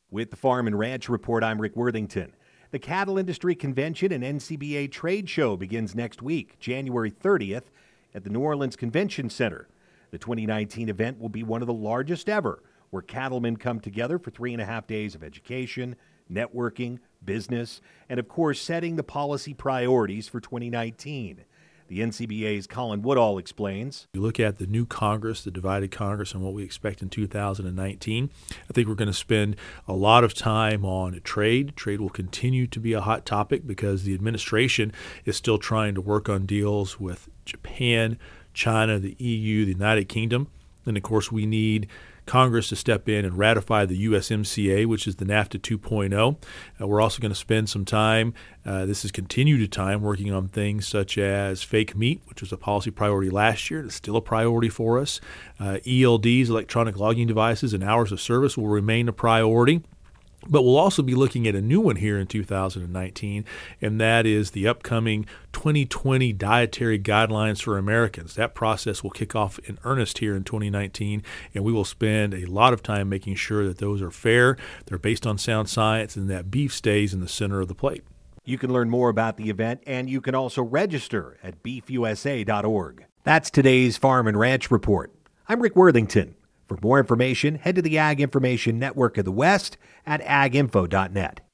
With the Farm and Ranch Report, I'm Rick Worthington. The Cattle Industry Convention and NCBA Trade Show begins next week, January 30th, at the New Orleans Convention Center. The 2019 event will be one of the largest ever, where cattlemen come together for 3.5 days of education, networking, business, and of course, setting the policy priorities for 2019. The NCBA's Colin Woodall explains. You look at the new Congress, the divided Congress, and what we expect in 2019. I think we're going to spend a lot of time on trade. Trade will continue to be a hot topic because the administration is still trying to work on deals with Japan, China, the EU, the United Kingdom. And of course, we need Congress to step in and ratify the USMCA, which is the NAFTA 2.0. We're also going to spend some time, this is continued time, working on things such as fake meat, which was a policy priority last year. It's still a priority for us. ELDs, electronic logging devices, and hours of service will remain a priority. But we'll also be looking at a new one here in 2019, and that is the upcoming 2020 Dietary Guidelines for Americans. That process will kick off in earnest here in 2019, and we will spend a lot of time making sure that those are fair, they're based on sound science, and that beef stays in the center of the plate. You can learn more about the event, and you can also register at beefusa.org. That's today's Farm and Ranch Report. I'm Rick Worthington. For more information, head to the Ag Information Network of the West at aginfo.net.